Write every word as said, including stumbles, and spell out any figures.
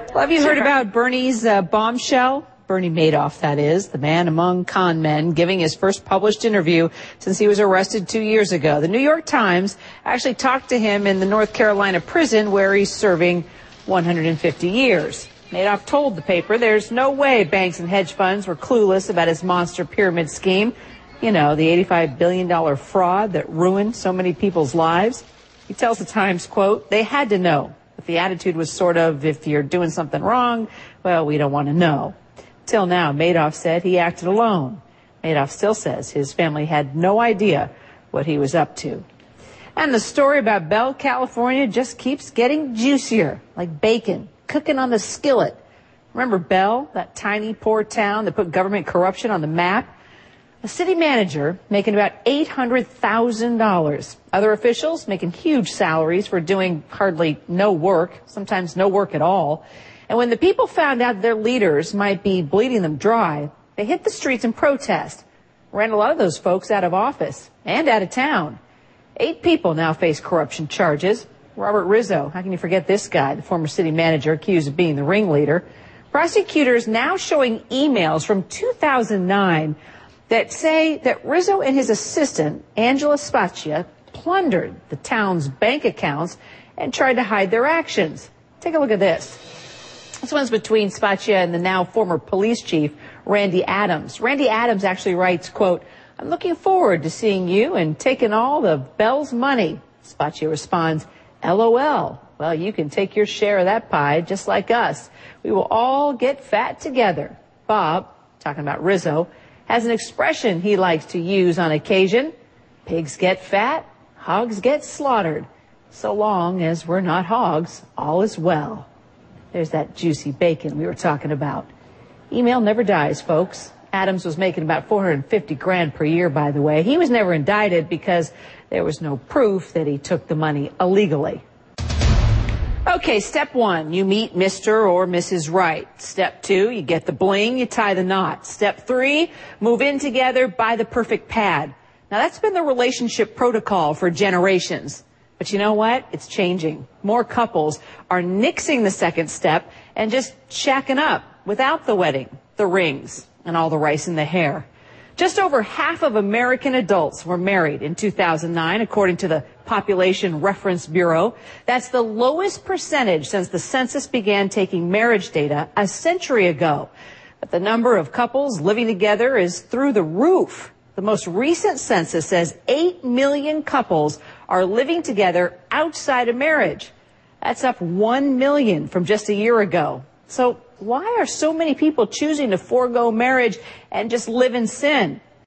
Well, have you heard about Bernie's uh, bombshell? Bernie Madoff, that is, the man among con men, giving his first published interview since he was arrested two years ago. The New York Times actually talked to him in the North Carolina prison where he's serving one hundred fifty years. Madoff told the paper there's no way banks and hedge funds were clueless about his monster pyramid scheme. You know, the eighty-five billion dollars fraud that ruined so many people's lives. He tells the Times, quote, they had to know. But the attitude was sort of, if you're doing something wrong, well, we don't want to know. Till now, Madoff said he acted alone. Madoff still says his family had no idea what he was up to. And the story about Bell, California just keeps getting juicier, like bacon, cooking on the skillet. Remember Bell, that tiny, poor town that put government corruption on the map? A city manager making about eight hundred thousand dollars. Other officials making huge salaries for doing hardly no work, sometimes no work at all. And when the people found out their leaders might be bleeding them dry, they hit the streets in protest, ran a lot of those folks out of office and out of town. Eight people now face corruption charges. Robert Rizzo, how can you forget this guy, the former city manager accused of being the ringleader? Prosecutors now showing emails from two thousand nine that say that Rizzo and his assistant, Angela Spaccia, plundered the town's bank accounts and tried to hide their actions. Take a look at this. This one's between Spaccia and the now former police chief, Randy Adams. Randy Adams actually writes, quote, I'm looking forward to seeing you and taking all the Bell's money. Spaccia responds, LOL. Well, you can take your share of that pie just like us. We will all get fat together. Bob, talking about Rizzo, has an expression he likes to use on occasion. Pigs get fat, hogs get slaughtered. So long as we're not hogs, all is well. There's that juicy bacon we were talking about. Email never dies, folks. Adams was making about four hundred fifty grand per year, by the way. He was never indicted because there was no proof that he took the money illegally. Okay, step one, you meet Mister or Missus Right. Step two, you get the bling, you tie the knot. Step three, move in together, buy the perfect pad. Now, that's been the relationship protocol for generations. But you know what? It's changing. More couples are nixing the second step and just shacking up without the wedding, the rings, and all the rice in the hair. Just over half of American adults were married in two thousand nine, according to the Population Reference Bureau. That's the lowest percentage since the census began taking marriage data a century ago. But the number of couples living together is through the roof. The most recent census says eight million couples are living together outside of marriage. That's up one million from just a year ago. So why are so many people choosing to forego marriage and just live in sin?